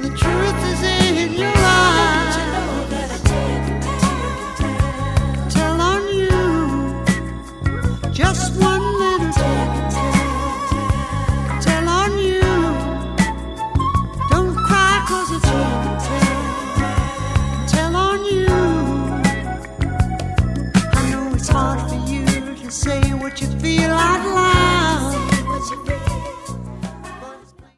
truth is in your eyes. Tell on you, just one little tell on you. Don't cry 'cause it's tell on you. I know it's hard for you to say